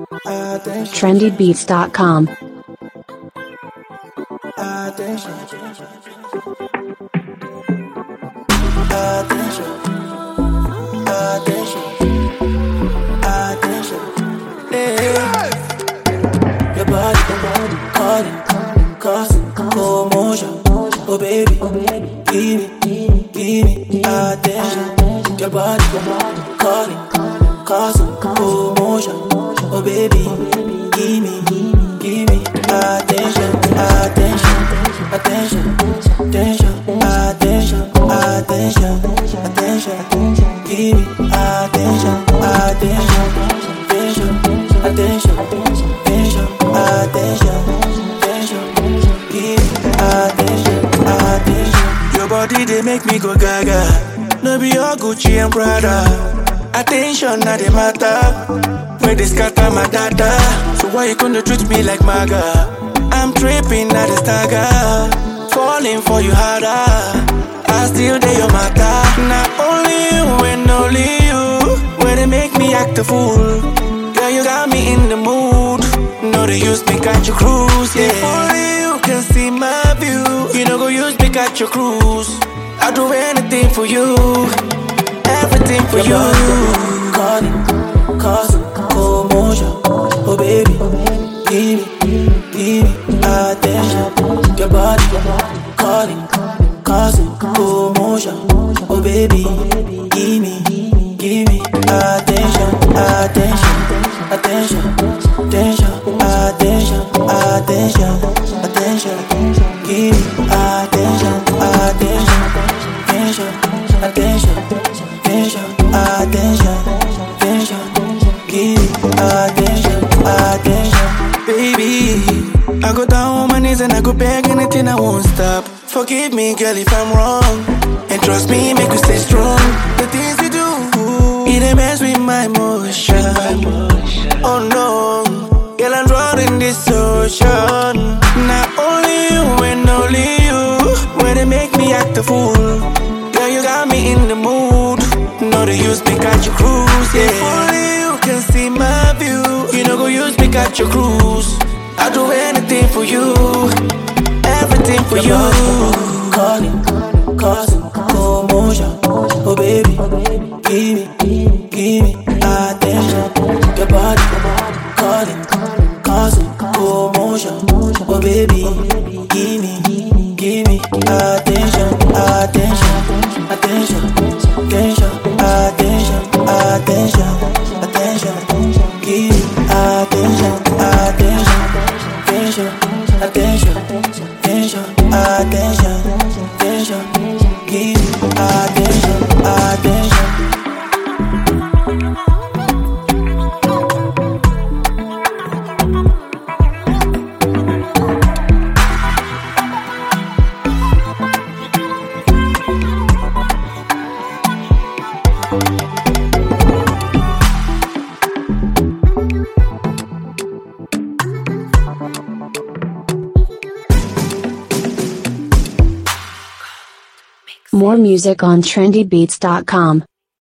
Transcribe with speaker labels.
Speaker 1: trendybeats.com.
Speaker 2: Attention. Attention. Attention. Attention. Hey. Your body calling, causing commotion. Oh baby, give me attention. Your body calling, causing commotion. Oh baby, give me attention, attention, attention, attention, attention, attention, attention. Give me attention, attention, attention, attention, attention, attention, attention. Give me attention, attention. Your body they make me go gaga. No be your Gucci and Prada. Attention not the matter. Where they scatter my data. So why you gonna treat me like maga? I'm tripping at the stagger. Falling for you harder. I still do your matter. Not only you and only you. Where they make me act a fool. Girl, you got me in the mood. No, they use me got you cruise, yeah. If only you can see my view. You know go use me got your cruise. I'll do anything for you. Everything for you. Calling, causing commotion. Oh baby, give me attention. Your body calling, causing commotion. Oh baby, give me attention, attention, attention, attention, attention, attention, attention. Give me attention, attention, attention, attention, attention, attention, attention. Give me attention, attention. Baby, I go down on my knees and I go beg anything, I won't stop. Forgive me, girl, if I'm wrong. And trust me, make you stay strong. The things you do, it a mess with my emotion. Oh no, girl, I'm drowning in this ocean. Not only you and only you. Where they make me act a fool. Girl, you got me in the mood. No, they use me, got you cruise, yeah. If only you can see my view. You know go use me, got your cruise. I'll do anything for you. Everything for you. Calling, causing commotion. Oh baby, give me attention. Your body calling, causing commotion. Oh baby, give me attention, attention, attention, attention, attention, attention, attention. Give me attention, attention, attention, attention, attention, attention, attention. Give me attention, attention.
Speaker 1: More music on trendybeats.com.